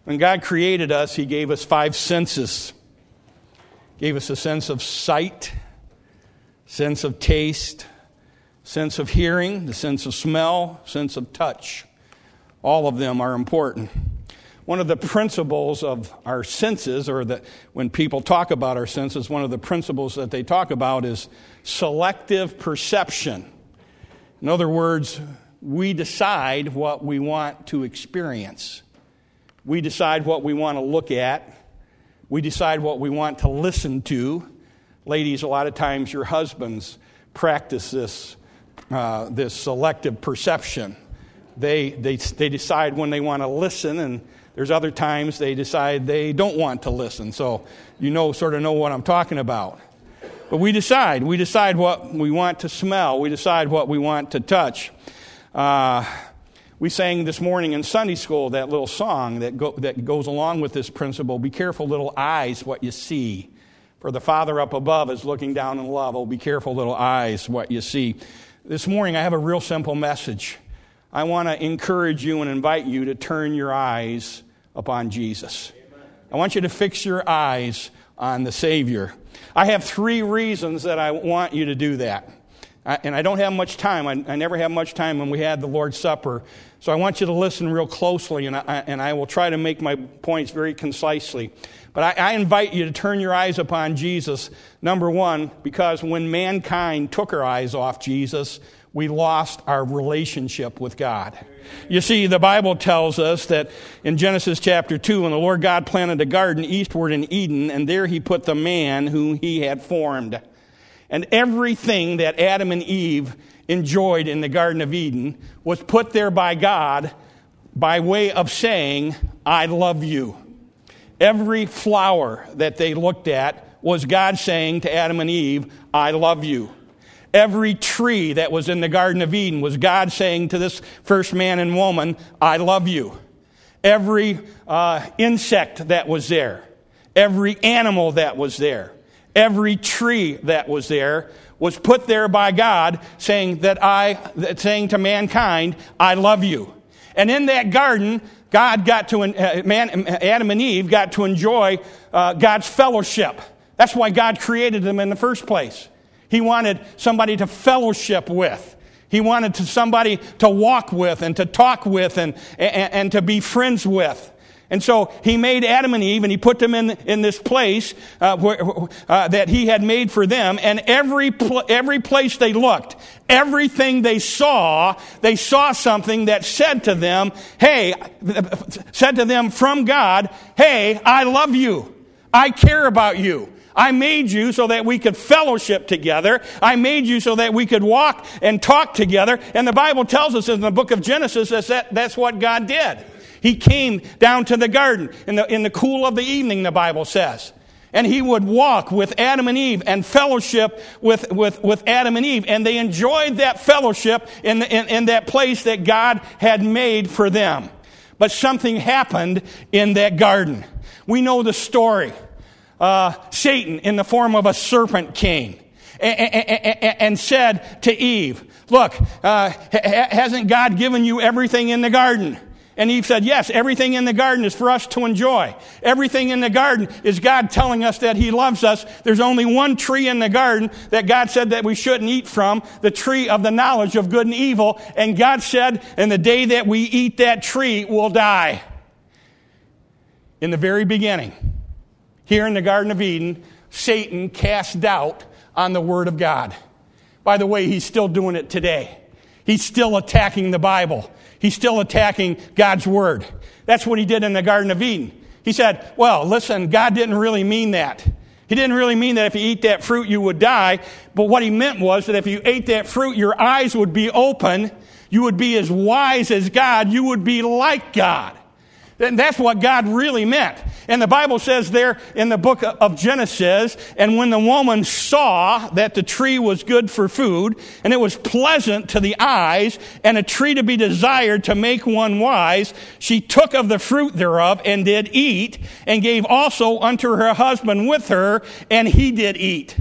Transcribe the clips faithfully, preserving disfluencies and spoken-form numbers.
When God created us, He gave us five senses. Gave us a sense of sight, sense of taste, sense of hearing, the sense of smell, sense of touch. All of them are important. One of the principles of our senses, or that when people talk about our senses, one of the principles that they talk about is selective perception. In other words, we decide what we want to experience. We decide what we want to look at. We decide what we want to listen to. Ladies, a lot of times your husbands practice this, uh, this selective perception. They, they, they decide when they want to listen, and there's other times they decide they don't want to listen. So you know, sort of know what I'm talking about. But we decide. We decide what we want to smell. We decide what we want to touch. Uh, we sang this morning in Sunday school that little song that, go, that goes along with this principle. Be careful, little eyes, what you see. For the Father up above is looking down in love. Oh, be careful, little eyes, what you see. This morning I have a real simple message. I want to encourage you and invite you to turn your eyes upon Jesus. I want you to fix your eyes on the Savior. I have three reasons that I want you to do that. I, and I don't have much time. I, I never have much time when we had the Lord's Supper. So I want you to listen real closely, and I, and I will try to make my points very concisely. But I, I invite you to turn your eyes upon Jesus, number one, because when mankind took our eyes off Jesus, we lost our relationship with God. You see, the Bible tells us that in Genesis chapter two, when the Lord God planted a garden eastward in Eden, and there He put the man whom He had formed. And everything that Adam and Eve enjoyed in the Garden of Eden was put there by God by way of saying, I love you. Every flower that they looked at was God saying to Adam and Eve, I love you. Every tree that was in the Garden of Eden was God saying to this first man and woman, I love you. Every uh, insect that was there, every animal that was there, every tree that was there was put there by God saying that I, saying to mankind, I love you. And in that garden, God got to, uh, man, Adam and Eve got to enjoy uh, God's fellowship. That's why God created them in the first place. He wanted somebody to fellowship with. He wanted to somebody to walk with and to talk with and, and, and to be friends with. And so He made Adam and Eve, and He put them in, in this place uh, where, uh, that He had made for them. And every pl- every place they looked, everything they saw, they saw something that said to them, hey, said to them from God, hey, I love you. I care about you. I made you so that we could fellowship together. I made you so that we could walk and talk together. And the Bible tells us in the book of Genesis that that's what God did. He came down to the garden in the, in the cool of the evening, the Bible says. And He would walk with Adam and Eve and fellowship with, with, with Adam and Eve. And they enjoyed that fellowship in, the, in, in that place that God had made for them. But something happened in that garden. We know the story. Uh, Satan, in the form of a serpent, came and, and, and said to Eve, look, uh, hasn't God given you everything in the garden? And Eve said, yes, everything in the garden is for us to enjoy. Everything in the garden is God telling us that He loves us. There's only one tree in the garden that God said that we shouldn't eat from, the tree of the knowledge of good and evil. And God said, in the day that we eat that tree, we'll die. In the very beginning, here in the Garden of Eden, Satan cast doubt on the Word of God. By the way, he's still doing it today. He's still attacking the Bible. He's still attacking God's Word. That's what he did in the Garden of Eden. He said, well, listen, God didn't really mean that. He didn't really mean that if you eat that fruit, you would die. But what He meant was that if you ate that fruit, your eyes would be open. You would be as wise as God. You would be like God. And that's what God really meant. And the Bible says there in the book of Genesis, and when the woman saw that the tree was good for food, and it was pleasant to the eyes, and a tree to be desired to make one wise, she took of the fruit thereof, and did eat, and gave also unto her husband with her, and he did eat.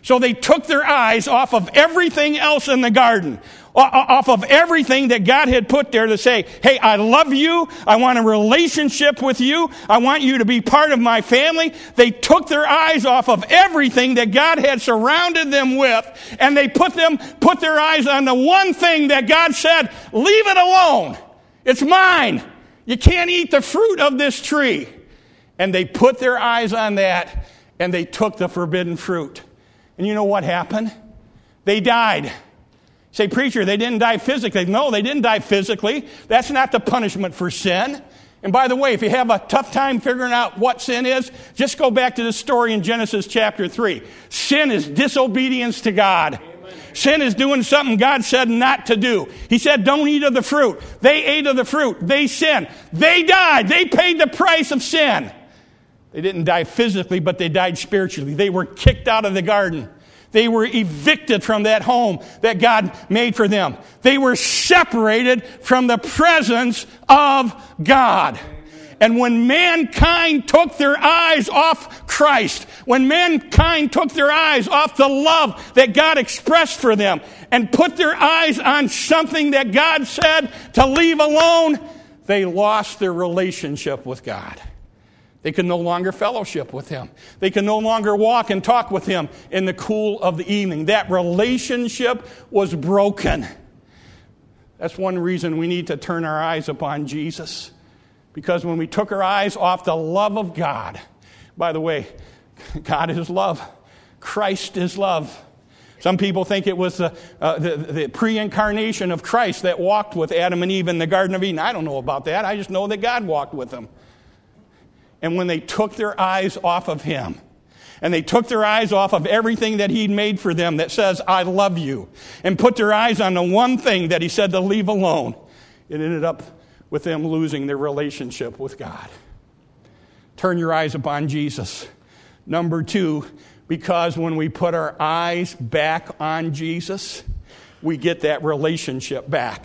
So they took their eyes off of everything else in the garden, off of everything that God had put there to say, hey, I love you. I want a relationship with you. I want you to be part of my family. They took their eyes off of everything that God had surrounded them with, and they put them, put their eyes on the one thing that God said, leave it alone. It's mine. You can't eat the fruit of this tree. And they put their eyes on that, and they took the forbidden fruit. And you know what happened? They died. Say, preacher, they didn't die physically. No, they didn't die physically. That's not the punishment for sin. And by the way, if you have a tough time figuring out what sin is, just go back to the story in Genesis chapter three. Sin is disobedience to God. Amen. Sin is doing something God said not to do. He said, don't eat of the fruit. They ate of the fruit. They sinned. They died. They paid the price of sin. They didn't die physically, but they died spiritually. They were kicked out of the garden. They were evicted from that home that God made for them. They were separated from the presence of God. And when mankind took their eyes off Christ, when mankind took their eyes off the love that God expressed for them and put their eyes on something that God said to leave alone, they lost their relationship with God. They could no longer fellowship with him. They could no longer walk and talk with him in the cool of the evening. That relationship was broken. That's one reason we need to turn our eyes upon Jesus. Because when we took our eyes off the love of God, by the way, God is love. Christ is love. Some people think it was the, uh, the, the pre-incarnation of Christ that walked with Adam and Eve in the Garden of Eden. I don't know about that. I just know that God walked with them. And when they took their eyes off of him, and they took their eyes off of everything that he'd made for them that says, I love you, and put their eyes on the one thing that he said to leave alone, it ended up with them losing their relationship with God. Turn your eyes upon Jesus. Number two, because when we put our eyes back on Jesus, we get that relationship back.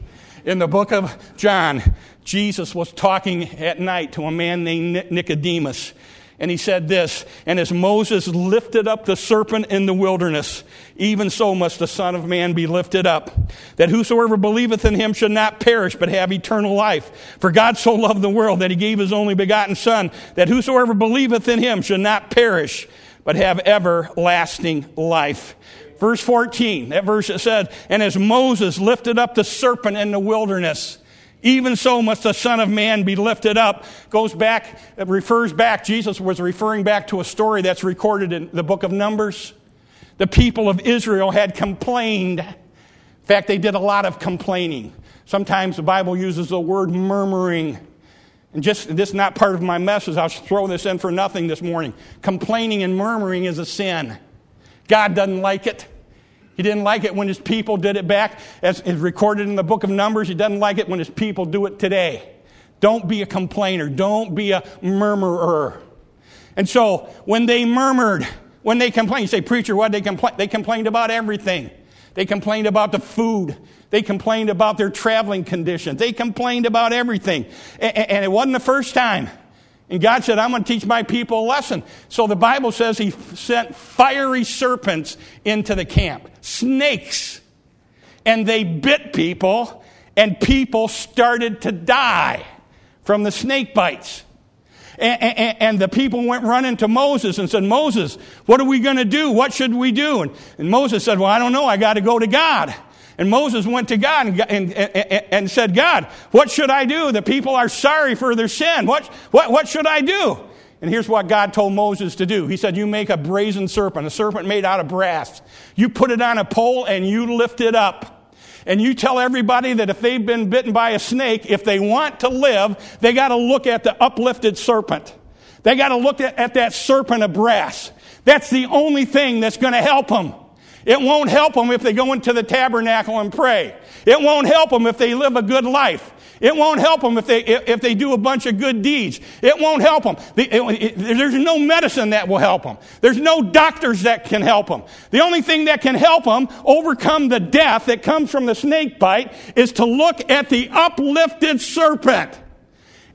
In the book of John, Jesus was talking at night to a man named Nicodemus. And he said this, and as Moses lifted up the serpent in the wilderness, even so must the Son of Man be lifted up, that whosoever believeth in him should not perish, but have eternal life. For God so loved the world that he gave his only begotten Son, that whosoever believeth in him should not perish, but have everlasting life. Verse fourteen, that verse that said, and as Moses lifted up the serpent in the wilderness, even so must the Son of Man be lifted up. Goes back, it refers back, Jesus was referring back to a story that's recorded in the book of Numbers. The people of Israel had complained. In fact, they did a lot of complaining. Sometimes the Bible uses the word murmuring. And just, this is not part of my message. I'll throw this in for nothing this morning. Complaining and murmuring is a sin. God doesn't like it. He didn't like it when his people did it back, as is recorded in the book of Numbers. He doesn't like it when his people do it today. Don't be a complainer. Don't be a murmurer. And so, when they murmured, when they complained, you say, preacher, what did they complain? They complained about everything. They complained about the food. They complained about their traveling conditions. They complained about everything. And it wasn't the first time. And God said, I'm going to teach my people a lesson. So the Bible says he sent fiery serpents into the camp. Snakes. And they bit people, and people started to die from the snake bites. And, and, and the people went running to Moses and said, Moses, what are we going to do? What should we do? And, and Moses said, well, I don't know. I got to go to God. And Moses went to God and, and, and, and said, God, what should I do? The people are sorry for their sin. What, what, what should I do? And here's what God told Moses to do. He said, you make a brazen serpent, a serpent made out of brass. You put it on a pole and you lift it up. And you tell everybody that if they've been bitten by a snake, if they want to live, they got to look at the uplifted serpent. They got to look at, at that serpent of brass. That's the only thing that's going to help them. It won't help them if they go into the tabernacle and pray. It won't help them if they live a good life. It won't help them if they if they do a bunch of good deeds. It won't help them. The, it, it, there's no medicine that will help them. There's no doctors that can help them. The only thing that can help them overcome the death that comes from the snake bite is to look at the uplifted serpent.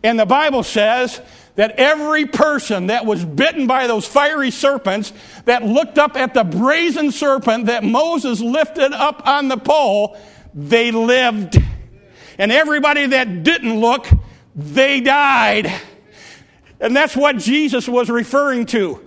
And the Bible says that every person that was bitten by those fiery serpents, that looked up at the brazen serpent that Moses lifted up on the pole, they lived. And everybody that didn't look, they died. And that's what Jesus was referring to.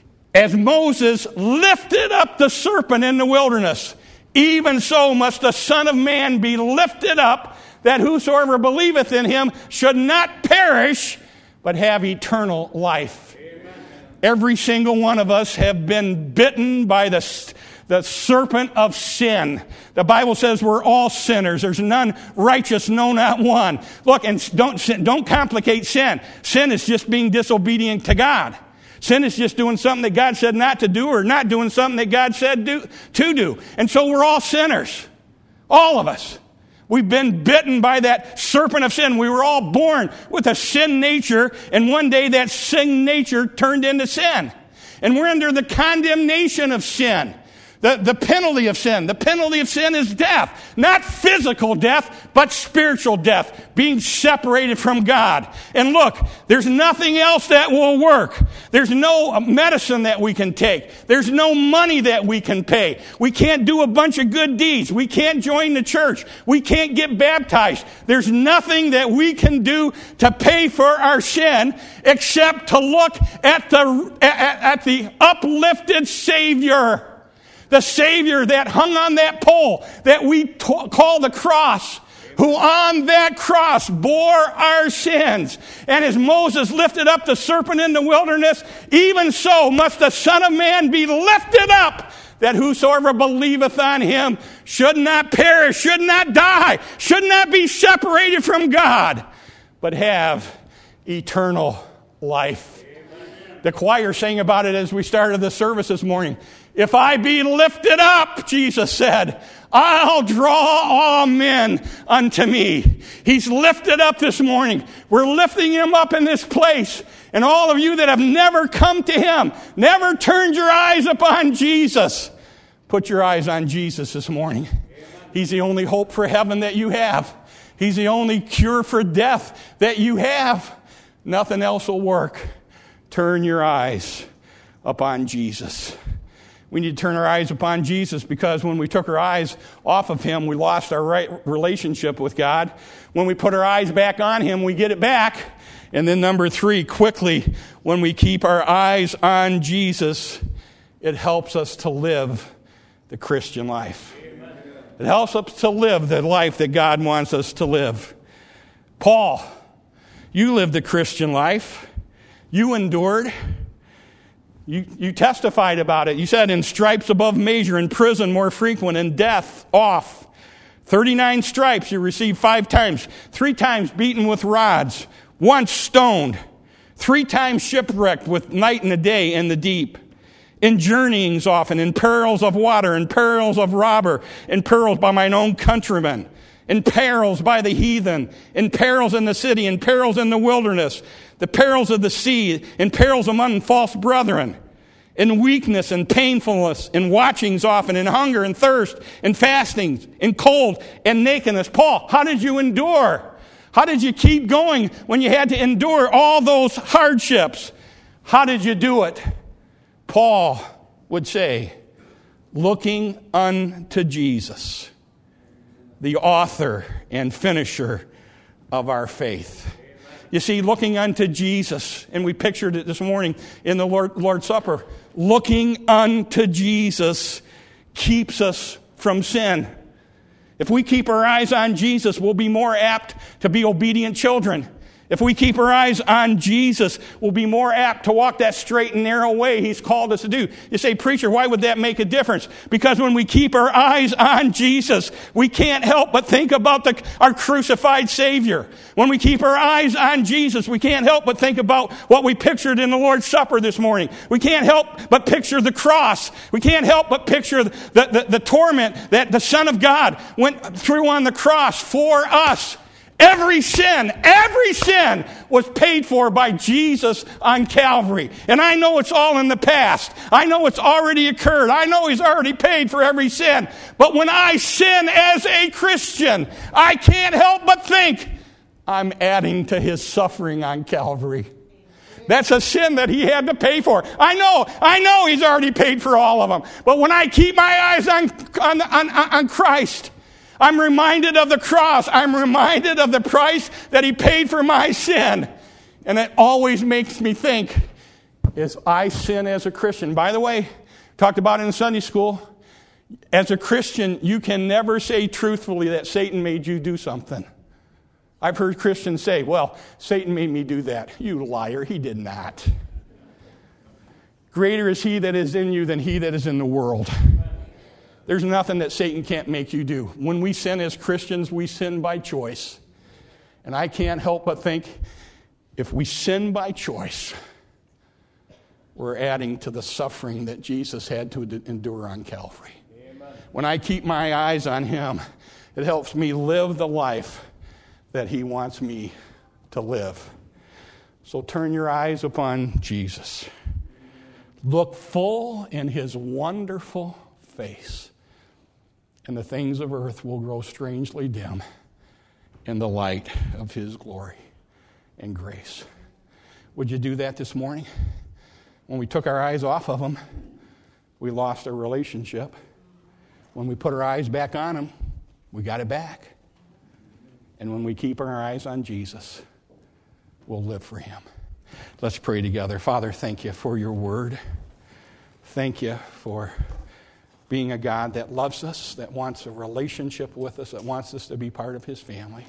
As Moses lifted up the serpent in the wilderness, even so must the Son of Man be lifted up, that whosoever believeth in him should not perish, but have eternal life. Amen. Every single one of us have been bitten by the, the serpent of sin. The Bible says we're all sinners. There's none righteous, no, not one. Look, and don't, don't complicate sin. Sin is just being disobedient to God. Sin is just doing something that God said not to do, or not doing something that God said do, to do. And so we're all sinners. All of us. We've been bitten by that serpent of sin. We were all born with a sin nature, and one day that sin nature turned into sin. And we're under the condemnation of sin. The, the penalty of sin. The penalty of sin is death. Not physical death, but spiritual death. Being separated from God. And look, there's nothing else that will work. There's no medicine that we can take. There's no money that we can pay. We can't do a bunch of good deeds. We can't join the church. We can't get baptized. There's nothing that we can do to pay for our sin except to look at the, at, at the uplifted Savior. The Savior that hung on that pole that we t- call the cross, who on that cross bore our sins. And as Moses lifted up the serpent in the wilderness, even so must the Son of Man be lifted up, that whosoever believeth on him should not perish, should not die, should not be separated from God, but have eternal life. Amen. The choir sang about it as we started the service this morning. If I be lifted up, Jesus said, I'll draw all men unto me. He's lifted up this morning. We're lifting him up in this place. And all of you that have never come to him, never turned your eyes upon Jesus, put your eyes on Jesus this morning. He's the only hope for heaven that you have. He's the only cure for death that you have. Nothing else will work. Turn your eyes upon Jesus. We need to turn our eyes upon Jesus, because when we took our eyes off of him, we lost our right relationship with God. When we put our eyes back on him, we get it back. And then number three, quickly, when we keep our eyes on Jesus, it helps us to live the Christian life. Amen. It helps us to live the life that God wants us to live. Paul, you lived the Christian life. You endured. You, you testified about it. You said, in stripes above measure, in prison more frequent, in death off. thirty-nine stripes you received five times. Three times beaten with rods. Once stoned. Three times shipwrecked with night and a day in the deep. In journeyings often, in perils of water, in perils of robber, in perils by mine own countrymen, in perils by the heathen, in perils in the city, in perils in the wilderness, the perils of the sea, in perils among false brethren, in weakness and painfulness, in watchings often, in hunger and thirst, in fastings, in cold and nakedness. Paul, how did you endure? How did you keep going when you had to endure all those hardships? How did you do it? Paul would say, looking unto Jesus, the author and finisher of our faith. You see, looking unto Jesus, and we pictured it this morning in the Lord, Lord's Supper, looking unto Jesus keeps us from sin. If we keep our eyes on Jesus, we'll be more apt to be obedient children. If we keep our eyes on Jesus, we'll be more apt to walk that straight and narrow way he's called us to do. You say, preacher, why would that make a difference? Because when we keep our eyes on Jesus, we can't help but think about the, our crucified Savior. When we keep our eyes on Jesus, we can't help but think about what we pictured in the Lord's Supper this morning. We can't help but picture the cross. We can't help but picture the, the, the torment that the Son of God went through on the cross for us. Every sin, every sin was paid for by Jesus on Calvary. And I know it's all in the past. I know it's already occurred. I know he's already paid for every sin. But when I sin as a Christian, I can't help but think, I'm adding to his suffering on Calvary. That's a sin that he had to pay for. I know, I know he's already paid for all of them. But when I keep my eyes on, on, on, on Christ, I'm reminded of the cross. I'm reminded of the price that he paid for my sin. And it always makes me think, is I sin as a Christian? By the way, talked about it in Sunday school. As a Christian, you can never say truthfully that Satan made you do something. I've heard Christians say, well, Satan made me do that. You liar, he did not. Greater is he that is in you than he that is in the world. There's nothing that Satan can't make you do. When we sin as Christians, we sin by choice. And I can't help but think, if we sin by choice, we're adding to the suffering that Jesus had to endure on Calvary. Amen. When I keep my eyes on him, it helps me live the life that he wants me to live. So turn your eyes upon Jesus. Look full in his wonderful face, and the things of earth will grow strangely dim in the light of his glory and grace. Would you do that this morning? When we took our eyes off of him, we lost our relationship. When we put our eyes back on him, we got it back. And when we keep our eyes on Jesus, we'll live for him. Let's pray together. Father, thank you for your word. Thank you for being a God that loves us, that wants a relationship with us, that wants us to be part of his family.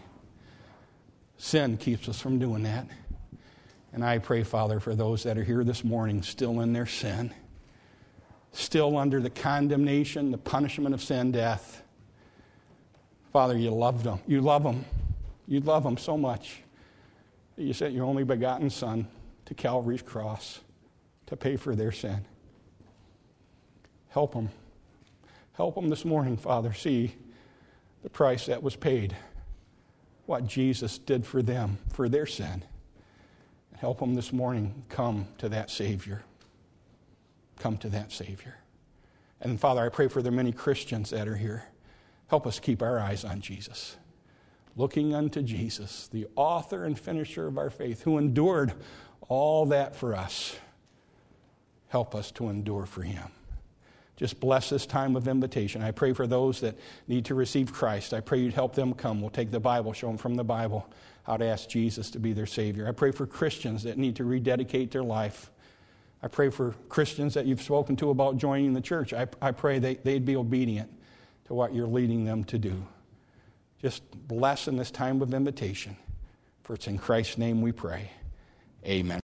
Sin keeps us from doing that. And I pray, Father, for those that are here this morning still in their sin, still under the condemnation, the punishment of sin, death. Father, you loved them. You love them. You love them so much that you sent your only begotten Son to Calvary's cross to pay for their sin. Help them. Help them this morning, Father, see the price that was paid, what Jesus did for them, for their sin. Help them this morning come to that Savior. Come to that Savior. And Father, I pray for the many Christians that are here. Help us keep our eyes on Jesus. Looking unto Jesus, the author and finisher of our faith, who endured all that for us. Help us to endure for him. Just bless this time of invitation. I pray for those that need to receive Christ. I pray you'd help them come. We'll take the Bible, show them from the Bible how to ask Jesus to be their Savior. I pray for Christians that need to rededicate their life. I pray for Christians that you've spoken to about joining the church. I, I pray they, they'd be obedient to what you're leading them to do. Just bless in this time of invitation. For it's in Christ's name we pray. Amen.